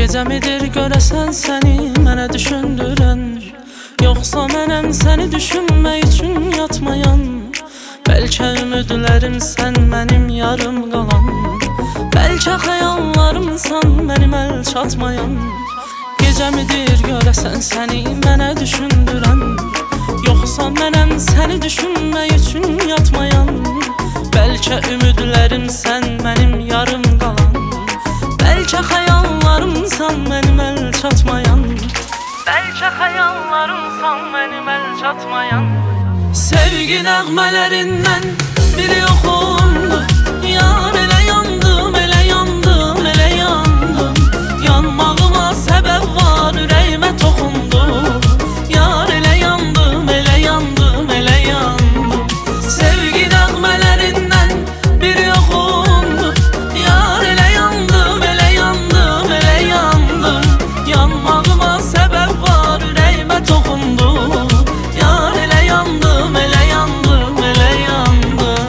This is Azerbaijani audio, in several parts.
Gecəmidir görəsən səni mənə düşündürən, yoxsa mənəm səni düşünmək üçün yatmayan? Bəlkə ümidlərim sən mənim yarım qalan, bəlkə xəyallarımsan mənim əl çatmayan. Gecəmidir görəsən səni mənə düşündürən, yoxsa mənəm səni düşünmək üçün yatmayan? Bəlkə ümidlərim sən mənim yarım qalan, bəlkə xəyallarımsan mənim əl çatmayan. Bəlkə xəyallarımsan mənim əl çatmayan. Sevgi nəğmələrindən biri oxundu, yar elə yandım, elə yandım, elə yandım. Yanmağıma səbəb var, ürəyimə toxundu, yar elə yandım, elə yandım, elə yandım. Sevgi nəğmələrindən biri oxundu, yar elə yandım, elə yandım, elə yandım. Yanmağıma səbəb var, ürəyimə toxundu, yar elə yandım, elə yandım, elə yandım.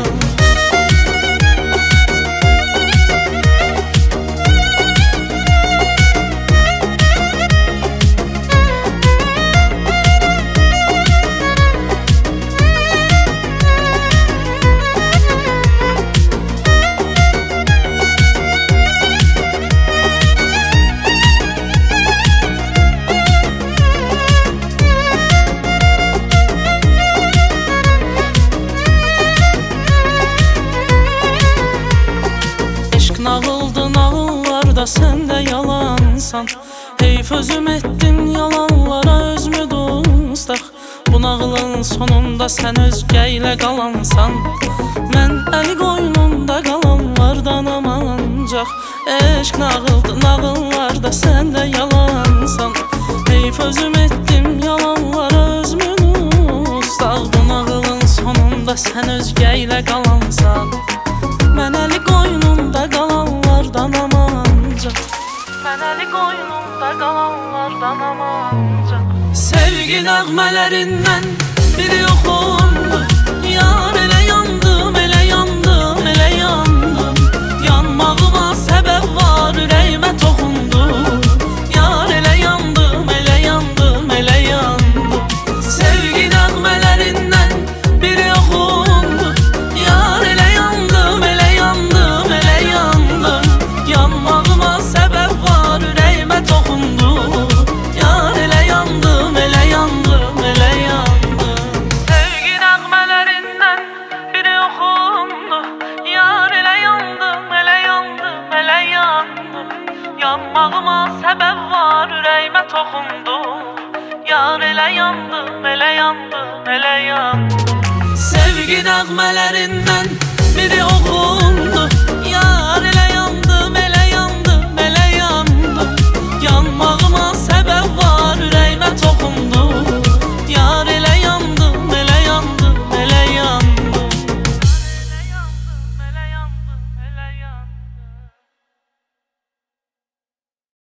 Nağıldı nağıllarda sən də yalansan, heyf özüm etdin yalanlara özümü dostaq. Bu nağılın sonunda sən özgə ilə qalansan, mən əli qoynunda qalanlardanam ancaq. Eşq nağıldı nağıllarda sən də yalansan, heyf özüm etdim yalanlara özümü dostaq. Bu nağılın sonunda sən özgə ilə qalansan, mən əli qoynunda qalanlardanam ancaq. Mən əli qoynunda qalanlardanam ancaq. Sevgi nəğmələrindən biri oxundu, yar elə yandım, elə yandım, elə yandım. Yanmağıma səbəb var, ürəyimə toxundu, yar elə yandım, elə yandım, elə yandım. Sevgi nəğmələrindən biri oxundu, yar elə yandım, elə yandım, elə yandım. Yanmağıma səbəb var, ürəyimə toxundu, yar elə yandım, elə yandım, elə yandım. Sevgi nəğmələrindən biri oxundu, yar elə yandım, elə yandım, elə yandım. Yanmağıma səbəb var, ürəyimə toxundu, yar elə yandım, elə yandım, elə yandım. Sevgi nəğmələrindən biri oxundu,